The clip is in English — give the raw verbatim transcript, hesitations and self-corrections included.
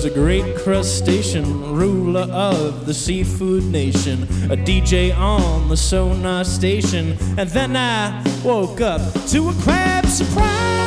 a great crustacean, ruler of the seafood nation, a D J on the sonar station, and then I woke up to a crab surprise.